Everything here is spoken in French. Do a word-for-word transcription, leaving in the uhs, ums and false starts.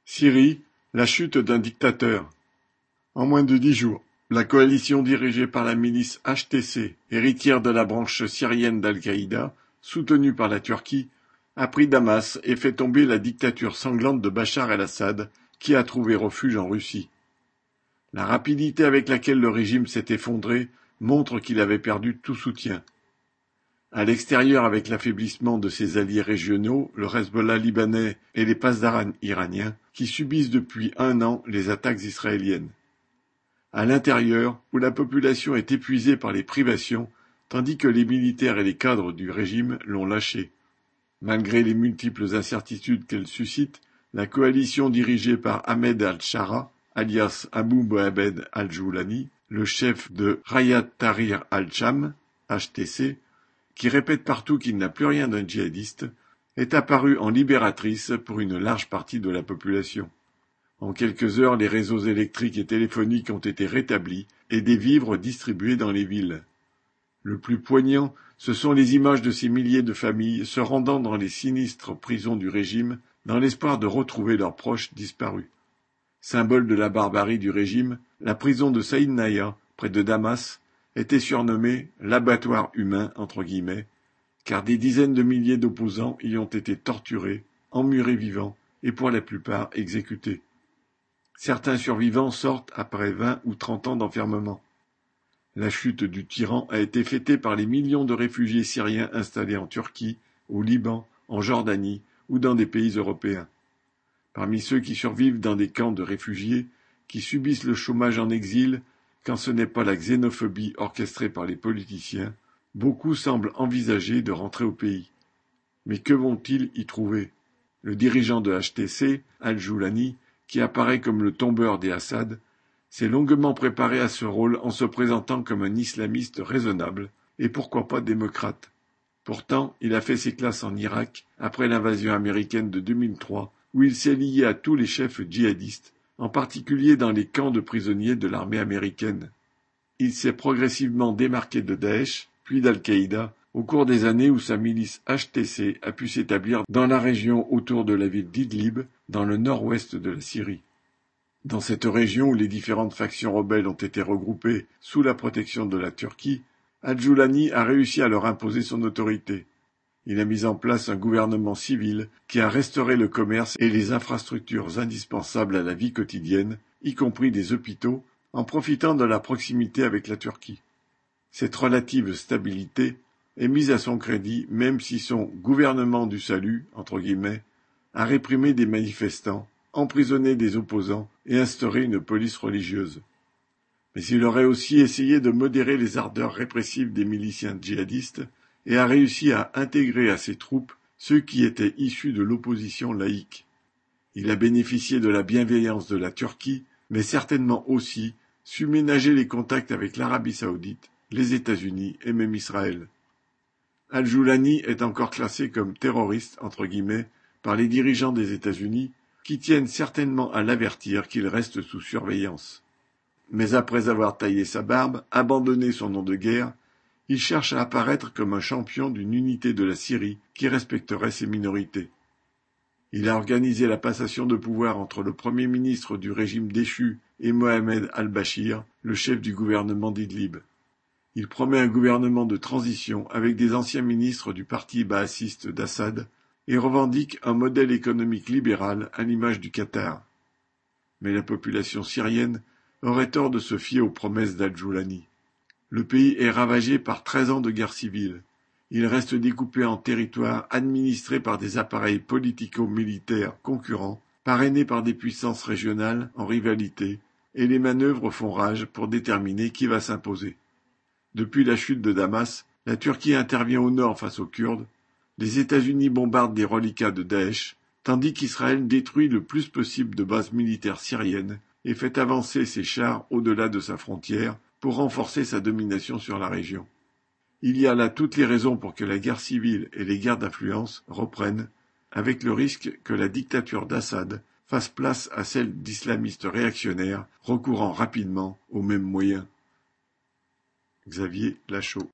Syrie, la chute d'un dictateur. En moins de dix jours, la coalition dirigée par la milice H T C, héritière de la branche syrienne d'Al-Qaïda, soutenue par la Turquie, a pris Damas et fait tomber la dictature sanglante de Bachar el-Assad, qui a trouvé refuge en Russie. La rapidité avec laquelle le régime s'est effondré montre qu'il avait perdu tout soutien. À l'extérieur, avec l'affaiblissement de ses alliés régionaux, le Hezbollah libanais et les Pasdaran iraniens, qui subissent depuis un an les attaques israéliennes. À l'intérieur, où la population est épuisée par les privations, tandis que les militaires et les cadres du régime l'ont lâché. Malgré les multiples incertitudes qu'elle suscite, la coalition dirigée par Ahmed al-Shara, alias Abu Mohamed al-Joulani, le chef de Hayat Tahrir al-Sham, H T C, qui répète partout qu'il n'a plus rien d'un djihadiste, est apparue en libératrice pour une large partie de la population. En quelques heures, les réseaux électriques et téléphoniques ont été rétablis et des vivres distribués dans les villes. Le plus poignant, ce sont les images de ces milliers de familles se rendant dans les sinistres prisons du régime dans l'espoir de retrouver leurs proches disparus. Symbole de la barbarie du régime, la prison de Saïd Naya, près de Damas, était surnommée « l'abattoir humain » entre guillemets, car des dizaines de milliers d'opposants y ont été torturés, emmurés vivants et pour la plupart exécutés. Certains survivants sortent après vingt ou trente ans d'enfermement. La chute du tyran a été fêtée par les millions de réfugiés syriens installés en Turquie, au Liban, en Jordanie ou dans des pays européens. Parmi ceux qui survivent dans des camps de réfugiés, qui subissent le chômage en exil, quand ce n'est pas la xénophobie orchestrée par les politiciens, beaucoup semblent envisager de rentrer au pays. Mais que vont-ils y trouver? Le dirigeant de H T C, Al-Joulani, qui apparaît comme le tombeur des Assad, s'est longuement préparé à ce rôle en se présentant comme un islamiste raisonnable, et pourquoi pas démocrate. Pourtant, il a fait ses classes en Irak, après l'invasion américaine de deux mille trois, où il s'est lié à tous les chefs djihadistes, en particulier dans les camps de prisonniers de l'armée américaine. Il s'est progressivement démarqué de Daesh, puis d'Al-Qaïda, au cours des années où sa milice H T C a pu s'établir dans la région autour de la ville d'Idlib, dans le nord-ouest de la Syrie. Dans cette région où les différentes factions rebelles ont été regroupées sous la protection de la Turquie, Al-Joulani a réussi à leur imposer son autorité. Il a mis en place un gouvernement civil qui a restauré le commerce et les infrastructures indispensables à la vie quotidienne, y compris des hôpitaux, en profitant de la proximité avec la Turquie. Cette relative stabilité est mise à son crédit même si son « gouvernement du salut » entre guillemets, a réprimé des manifestants, emprisonné des opposants et instauré une police religieuse. Mais il aurait aussi essayé de modérer les ardeurs répressives des miliciens djihadistes et a réussi à intégrer à ses troupes ceux qui étaient issus de l'opposition laïque. Il a bénéficié de la bienveillance de la Turquie, mais certainement aussi su ménager les contacts avec l'Arabie saoudite, les États-Unis et même Israël. Al-Joulani est encore classé comme terroriste, entre guillemets, par les dirigeants des États-Unis, qui tiennent certainement à l'avertir qu'il reste sous surveillance. Mais après avoir taillé sa barbe, abandonné son nom de guerre, il cherche à apparaître comme un champion d'une unité de la Syrie qui respecterait ses minorités. Il a organisé la passation de pouvoir entre le premier ministre du régime déchu et Mohamed al-Bashir, le chef du gouvernement d'Idlib. Il promet un gouvernement de transition avec des anciens ministres du parti baassiste d'Assad et revendique un modèle économique libéral à l'image du Qatar. Mais la population syrienne aurait tort de se fier aux promesses d'Al-Joulani. Le pays est ravagé par treize ans de guerre civile. Il reste découpé en territoires administrés par des appareils politico-militaires concurrents, parrainés par des puissances régionales en rivalité, et les manœuvres font rage pour déterminer qui va s'imposer. Depuis la chute de Damas, la Turquie intervient au nord face aux Kurdes, les États-Unis bombardent des reliquats de Daesh, tandis qu'Israël détruit le plus possible de bases militaires syriennes et fait avancer ses chars au-delà de sa frontière pour renforcer sa domination sur la région. Il y a là toutes les raisons pour que la guerre civile et les guerres d'influence reprennent, avec le risque que la dictature d'Assad fasse place à celle d'islamistes réactionnaires recourant rapidement aux mêmes moyens. Xavier Lachaud.